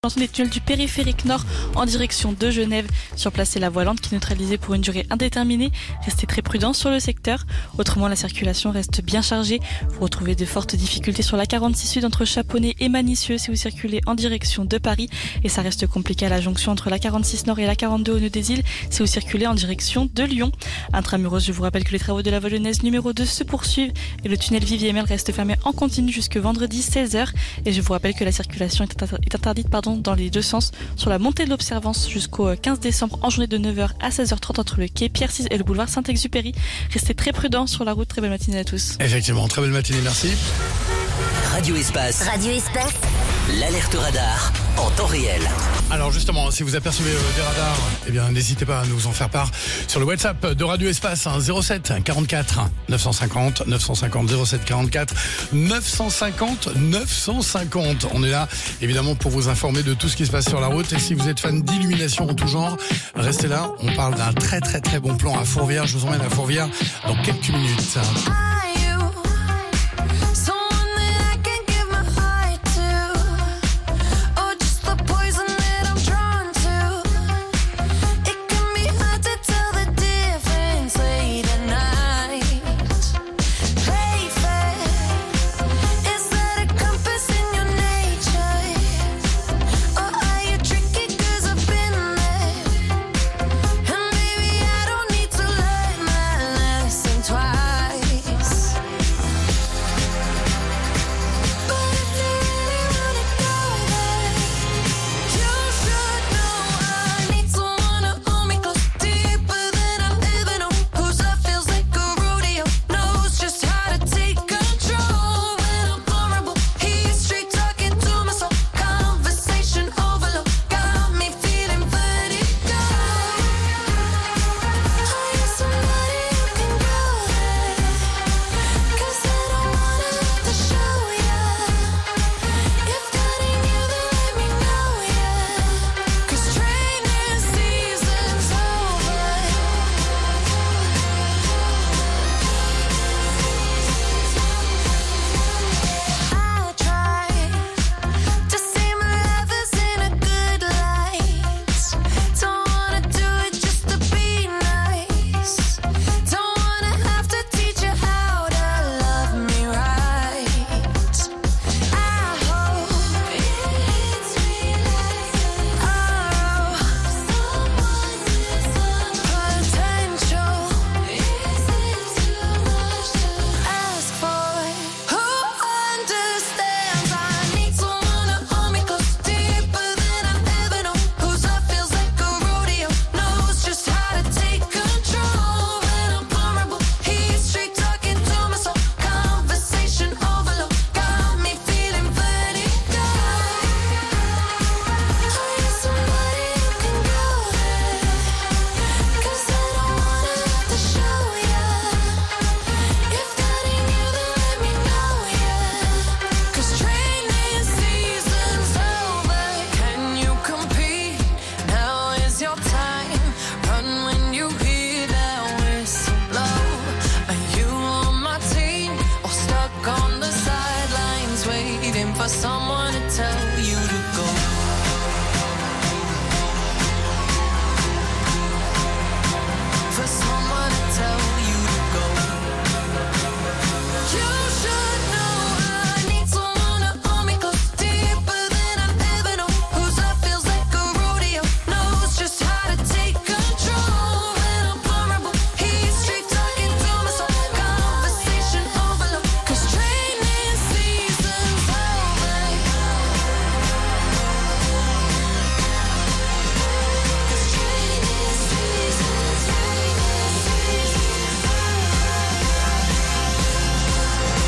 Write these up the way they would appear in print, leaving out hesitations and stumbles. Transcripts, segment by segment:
des tunnels du périphérique nord en direction de Genève. Sur place, c'est la voie lente qui est neutralisée pour une durée indéterminée. Restez très prudents sur le secteur. Autrement, la circulation reste bien chargée. Vous retrouvez de fortes difficultés sur la 46 Sud entre Chaponnet et Manicieux si vous circulez en direction de Paris. Et ça reste compliqué à la jonction entre la 46 Nord et la 42 au nœud des Îles si vous circulez en direction de Lyon. Intramuros, je vous rappelle que les travaux de la voie lyonnaise numéro 2 se poursuivent et le tunnel Vivier-Mel reste fermé en continu jusque vendredi 16h. Et je vous rappelle que la circulation est interdite dans les deux sens sur la montée de l'Observance jusqu'au 15 décembre en journée de 9h à 16h30 entre le quai Pierre-VI et le boulevard Saint-Exupéry. Restez très prudents sur la route. Très belle matinée à tous. Effectivement, très belle matinée, merci. Radio Espace. Radio Espace. L'alerte radar en temps réel. Alors justement, si vous apercevez des radars, eh bien n'hésitez pas à nous en faire part sur le WhatsApp de Radio Espace, 07 44 950 950 07 44 950 950. On est là évidemment pour vous informer de tout ce qui se passe sur la route. Et si vous êtes fan d'illumination en tout genre, restez là. On parle d'un très très très bon plan à Fourvière. Je vous emmène à Fourvière dans quelques minutes.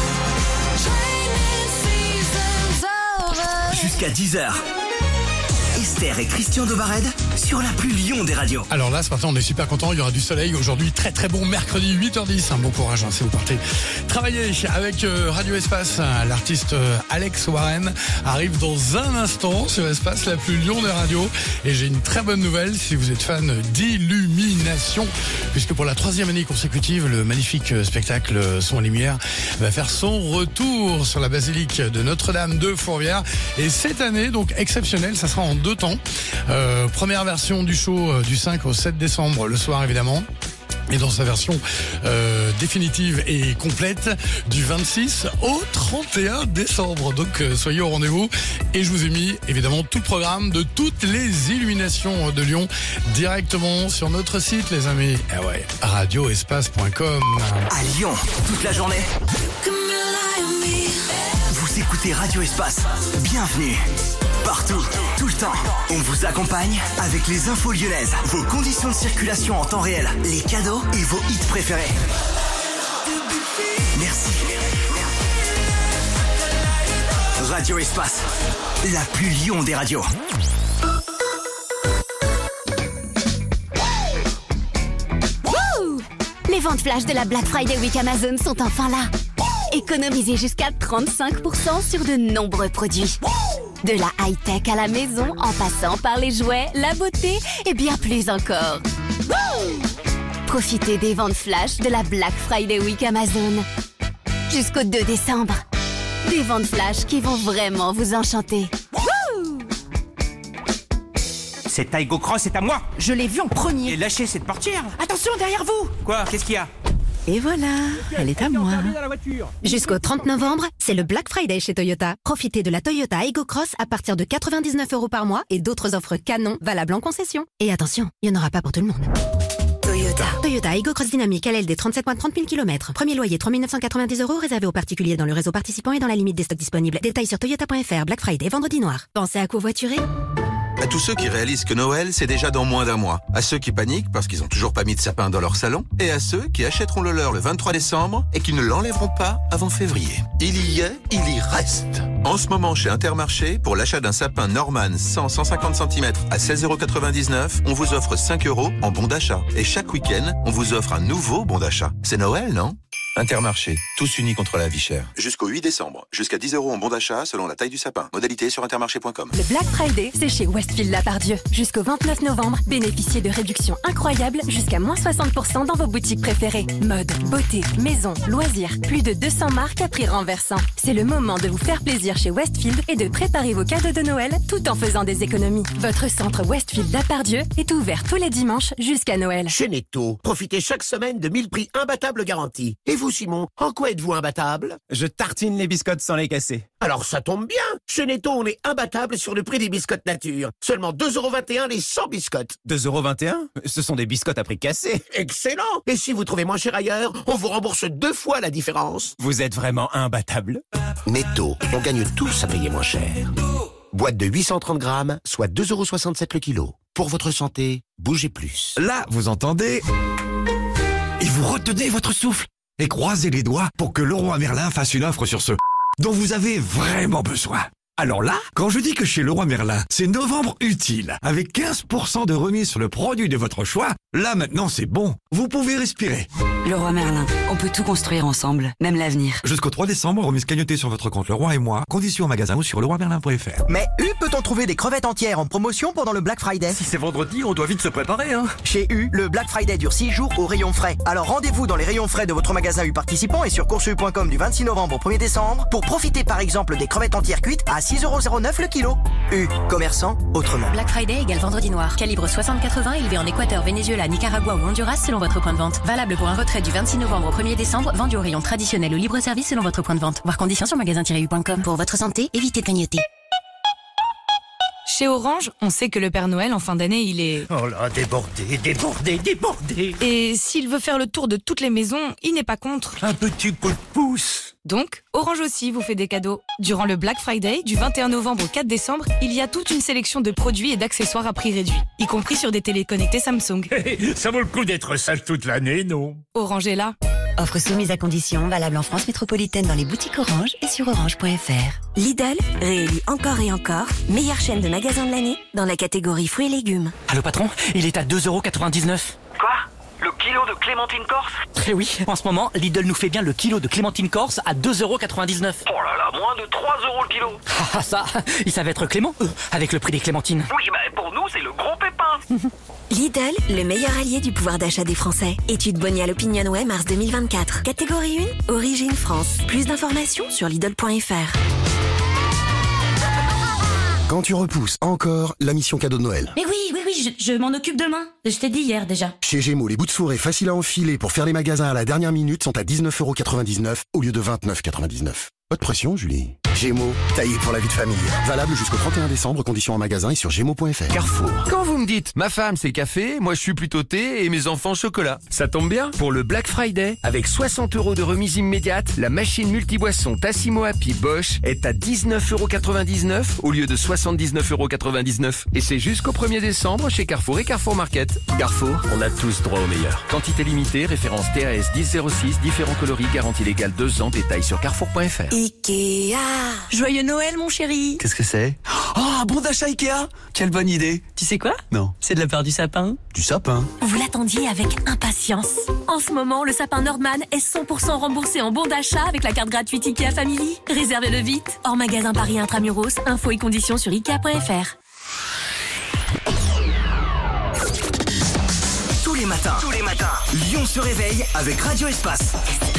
Jusqu'à 10h. Esther et Christian Dovared sur la plus Lyon des radios. Alors là, ce matin, on est super content. Il y aura du soleil aujourd'hui. Très très bon mercredi 8h10. Bon courage si vous partez travailler avec Radio Espace. L'artiste Alex Warren arrive dans un instant sur Espace, la plus Lyon des radios. Et j'ai une très bonne nouvelle si vous êtes fan d'illumination, puisque pour la 3e année consécutive, le magnifique spectacle Son et Lumière va faire son retour sur la basilique de Notre-Dame de Fourvière. Et cette année, donc exceptionnelle, ça sera en 2 temps. Première version du show du 5 au 7 décembre, le soir évidemment. Et dans sa version définitive et complète du 26 au 31 décembre. Donc soyez au rendez-vous. Et je vous ai mis évidemment tout le programme de toutes les illuminations de Lyon directement sur notre site, les amis. Ah ouais, radioespace.com. À Lyon, toute la journée. Vous écoutez Radio Espace. Bienvenue. Partout, tout le temps, on vous accompagne avec les infos lyonnaises, vos conditions de circulation en temps réel, les cadeaux et vos hits préférés. Merci. Radio Espace, la plus Lyon des radios. Les ventes flash de la Black Friday Week Amazon sont enfin là. Économisez jusqu'à 35% sur de nombreux produits. De la high-tech à la maison, en passant par les jouets, la beauté et bien plus encore. Profitez des ventes flash de la Black Friday Week Amazon. Jusqu'au 2 décembre. Des ventes flash qui vont vraiment vous enchanter. Cette Aigo Cross est à moi. Je l'ai vue en premier. Et lâchez cette portière. Attention, derrière vous. Quoi? Qu'est-ce qu'il y a? Et voilà, elle est à moi. Jusqu'au 30 novembre, c'est le Black Friday chez Toyota. Profitez de la Toyota Aygo Cross à partir de 99 € par mois et d'autres offres canons valables en concession. Et attention, il n'y en aura pas pour tout le monde. Toyota Aygo Cross Dynamique LLD 37 mois 30 000 km. Premier loyer 3 990 € réservé aux particuliers dans le réseau participant et dans la limite des stocks disponibles. Détails sur toyota.fr. Black Friday, vendredi noir. Pensez à covoiturer. À tous ceux qui réalisent que Noël, c'est déjà dans moins d'1 mois. À ceux qui paniquent parce qu'ils ont toujours pas mis de sapin dans leur salon. Et à ceux qui achèteront le leur le 23 décembre et qui ne l'enlèveront pas avant février. Il y est, il y reste. En ce moment, chez Intermarché, pour l'achat d'un sapin Norman 100-150 cm à 16,99 €, on vous offre 5 € en bon d'achat. Et chaque week-end, on vous offre un nouveau bon d'achat. C'est Noël, non ? Intermarché, tous unis contre la vie chère. Jusqu'au 8 décembre, jusqu'à 10 € en bon d'achat selon la taille du sapin. Modalité sur intermarché.com. Le Black Friday, c'est chez Westfield Lapardieu. Jusqu'au 29 novembre, bénéficiez de réductions incroyables jusqu'à moins 60% dans vos boutiques préférées. Mode, beauté, maison, loisirs, plus de 200 marques à prix renversant. C'est le moment de vous faire plaisir chez Westfield et de préparer vos cadeaux de Noël tout en faisant des économies. Votre centre Westfield Lapardieu est ouvert tous les dimanches jusqu'à Noël. Chez Netto, profitez chaque semaine de 1000 prix imbattables garantis. Et vous, Simon, en quoi êtes-vous imbattable? Je tartine les biscottes sans les casser. Alors ça tombe bien. Chez Netto, on est imbattable sur le prix des biscottes nature. Seulement 2,21 € les 100 biscottes. 2,21 €? Ce sont des biscottes à prix cassé. Excellent. Et si vous trouvez moins cher ailleurs, on vous rembourse 2 fois la différence. Vous êtes vraiment imbattable. Netto, on gagne tous à payer moins cher. Boîte de 830 grammes, soit 2,67 € le kilo. Pour votre santé, bougez plus. Là, vous entendez? Et vous retenez votre souffle et croisez les doigts pour que Leroy Merlin fasse une offre sur ce dont vous avez vraiment besoin. Alors là, quand je dis que chez Leroy Merlin, c'est novembre utile, avec 15% de remise sur le produit de votre choix, là maintenant c'est bon, vous pouvez respirer. Leroy Merlin, on peut tout construire ensemble, même l'avenir. Jusqu'au 3 décembre, remise cagnottée sur votre compte Leroy et moi, conditions en magasin ou sur leroymerlin.fr. Mais U, peut-on trouver des crevettes entières en promotion pendant le Black Friday? Si c'est vendredi, on doit vite se préparer, hein. Chez U, le Black Friday dure 6 jours au rayon frais. Alors rendez-vous dans les rayons frais de votre magasin U participant et sur courseU.com du 26 novembre au 1er décembre pour profiter par exemple des crevettes entières cuites à 6,09 € le kilo. U, commerçant autrement. Black Friday égale vendredi noir. Calibre 60-80 élevé en Équateur, Venezuela, Nicaragua ou Honduras selon votre point de vente. Valable pour un retrait du 26 novembre au 1er décembre, vendu au rayon traditionnel ou libre-service selon votre point de vente. Voir conditions sur magasin-u.com. Pour votre santé, évitez de clignoter. Chez Orange, on sait que le Père Noël, en fin d'année, il est... Oh là, débordé. Et s'il veut faire le tour de toutes les maisons, il n'est pas contre. Un petit coup de pouce. Donc, Orange aussi vous fait des cadeaux. Durant le Black Friday, du 21 novembre au 4 décembre, il y a toute une sélection de produits et d'accessoires à prix réduit, y compris sur des téléconnectés Samsung. Ça vaut le coup d'être sage toute l'année, non? Orange est là. Offre soumise à condition, valable en France métropolitaine dans les boutiques Orange et sur orange.fr. Lidl, réélu encore et encore, meilleure chaîne de magasins de l'année dans la catégorie fruits et légumes. Allô patron, il est à 2,99 €. Quoi ? Le kilo de clémentine corse ? Eh oui, en ce moment, Lidl nous fait bien le kilo de clémentine corse à 2,99 €. Oh là là, moins de 3 € le kilo. Ah ça, ils savent être clément, eux, avec le prix des clémentines. Oui, pour nous, c'est le gros pépin. Lidl, le meilleur allié du pouvoir d'achat des Français. Étude Bonial Opinionway mars 2024. Catégorie 1, origine France. Plus d'informations sur Lidl.fr. Quand tu repousses encore la mission cadeau de Noël. Mais oui, je m'en occupe demain. Je t'ai dit hier déjà. Chez Gémeaux, les bouts de sourire faciles à enfiler pour faire les magasins à la dernière minute sont à 19,99 € au lieu de 29,99 €. Pas de pression, Julie. Gémeaux, taillé pour la vie de famille. Valable jusqu'au 31 décembre, conditions en magasin et sur gémeaux.fr. Carrefour. Quand vous me dites, ma femme c'est café, moi je suis plutôt thé et mes enfants chocolat. Ça tombe bien, pour le Black Friday, avec 60 € de remise immédiate, la machine multiboisson Tassimo Happy Bosch est à 19,99 € au lieu de 79,99 €. Et c'est jusqu'au 1er décembre chez Carrefour et Carrefour Market. Carrefour, on a tous droit au meilleur. Quantité limitée, référence TAS 1006, différents coloris, garantie légale 2 ans, détails sur carrefour.fr. Ikea. Joyeux Noël, mon chéri. Qu'est-ce que c'est? Oh, un bon d'achat Ikea. Quelle bonne idée. Tu sais quoi? Non. C'est de la part du sapin. Du sapin? Vous l'attendiez avec impatience. En ce moment, le sapin Nordman est 100% remboursé en bon d'achat avec la carte gratuite Ikea Family. Réservez-le vite. Hors magasin Paris Intramuros. Infos et conditions sur Ikea.fr. Tous les matins, Lyon se réveille avec Radio Espace.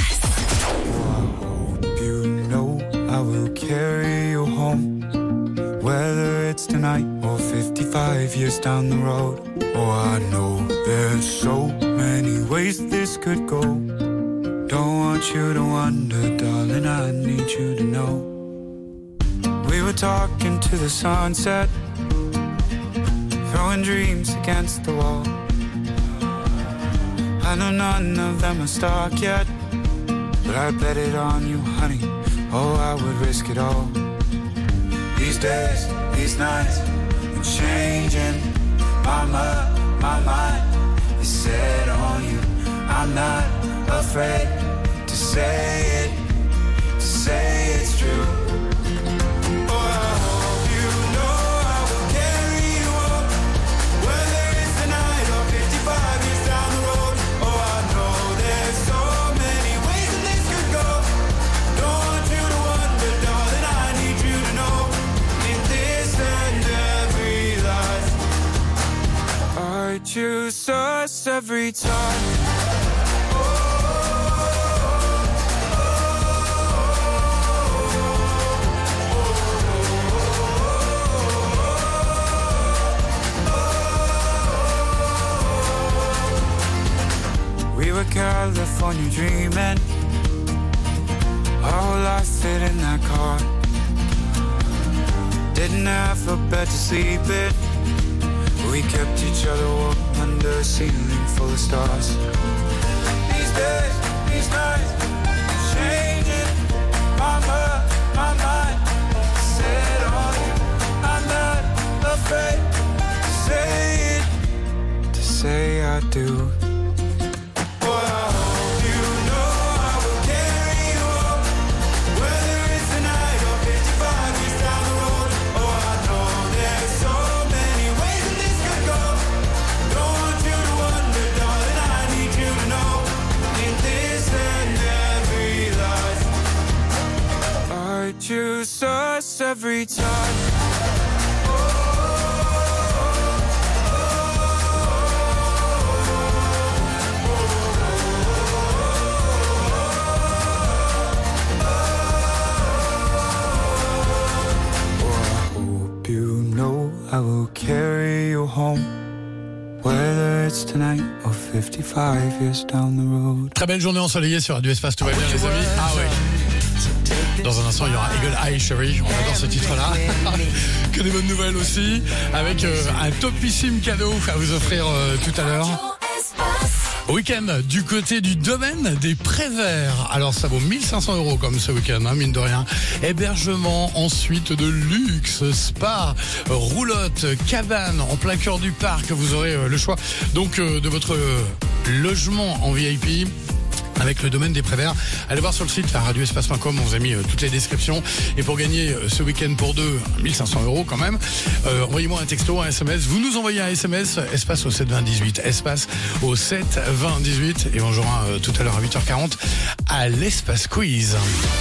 I will carry you home, whether it's tonight or 55 years down the road. Oh, I know there's so many ways this could go. Don't want you to wonder, darling, I need you to know. We were talking to the sunset, throwing dreams against the wall. I know none of them are stuck yet, but I bet it on you, honey. Oh, I would risk it all. These days, these nights, I'm changing. My mind is set on you. I'm not afraid to say it's true. Oh, I hope you know I will carry you up, whether it's tonight or 55 years down the road. Oh, I know there's so many ways that this could go. Don't want you to wonder, darling, I need you to know. In this and every life, I choose us every time. We were California dreaming, our whole life fit in that car. Didn't have a bed to sleep in, we kept each other warm under a ceiling full of stars. These days, these nights, changing. My mind, set on you. I'm not afraid to say I do. Choose us every time. I will carry you home, whether it's tonight or 55 years down the road. Très belle journée ensoleillée sur Radio Espace, tout va bien les amis. Ah ouais. Dans un instant, il y aura Eagle Eye Cherry. On adore ce titre-là. Que des bonnes nouvelles aussi. Avec un topissime cadeau à vous offrir tout à l'heure. Week-end du côté du domaine des Préverts. Alors ça vaut 1500 € comme ce week-end, hein, mine de rien. Hébergement, ensuite de luxe, spa, roulotte, cabane en plein cœur du parc. Vous aurez le choix donc de votre logement en VIP. avec le domaine des Préverts. Allez voir sur le site radioespace.com, on vous a mis toutes les descriptions. Et pour gagner ce week-end pour deux, 1500 € quand même, envoyez-moi un texto, un SMS. Vous nous envoyez un SMS, espace au 72018, espace au 72018. Et on jouera tout à l'heure à 8h40 à l'espace quiz.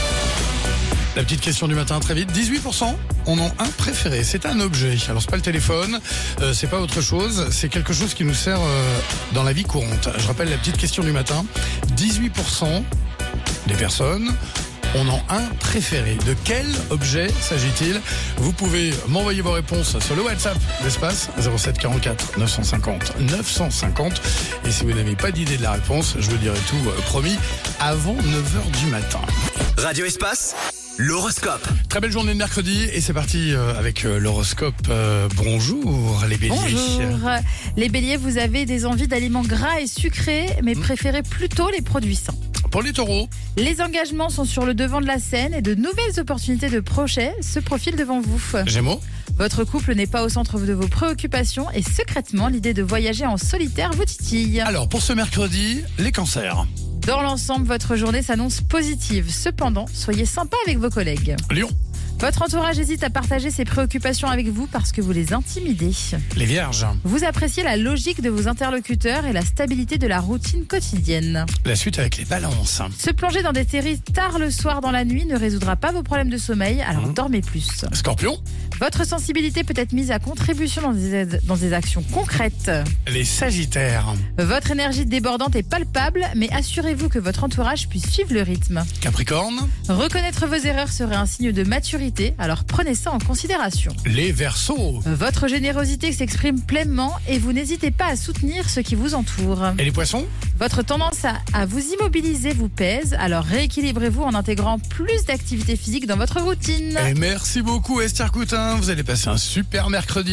La petite question du matin, très vite. 18% en ont un préféré. C'est un objet. Alors, c'est pas le téléphone, c'est pas autre chose. C'est quelque chose qui nous sert dans la vie courante. Je rappelle la petite question du matin. 18% des personnes en ont un préféré. De quel objet s'agit-il? Vous pouvez m'envoyer vos réponses sur le WhatsApp d'Espace 07 44 950 950. Et si vous n'avez pas d'idée de la réponse, je vous dirai tout promis avant 9h du matin. Radio Espace, l'horoscope. Très belle journée de mercredi et c'est parti avec l'horoscope. Bonjour les béliers. Bonjour. Les béliers, vous avez des envies d'aliments gras et sucrés, mais préférez plutôt les produits sains. Pour les taureaux, les engagements sont sur le devant de la scène et de nouvelles opportunités de projets se profilent devant vous. Gémeaux, votre couple n'est pas au centre de vos préoccupations et secrètement, l'idée de voyager en solitaire vous titille. alors pour ce mercredi, les cancers. Dans l'ensemble, votre journée s'annonce positive. Cependant, soyez sympa avec vos collègues. Lion, votre entourage hésite à partager ses préoccupations avec vous parce que vous les intimidez. les vierges. Vous appréciez la logique de vos interlocuteurs et la stabilité de la routine quotidienne. La suite avec les balances. Se plonger dans des séries tard le soir dans la nuit ne résoudra pas vos problèmes de sommeil, alors dormez plus. Scorpion, Votre sensibilité peut être mise à contribution dans des actions concrètes. les sagittaires. Votre énergie débordante est palpable, mais assurez-vous que votre entourage puisse suivre le rythme. Capricorne, Reconnaître vos erreurs serait un signe de maturité, alors prenez ça en considération. les verseaux. Votre générosité s'exprime pleinement et vous n'hésitez pas à soutenir ceux qui vous entourent. Et les poissons, Votre tendance à vous immobiliser vous pèse, alors rééquilibrez-vous en intégrant plus d'activité physique dans votre routine. et merci beaucoup Esther Coutin. Vous allez passer un super mercredi.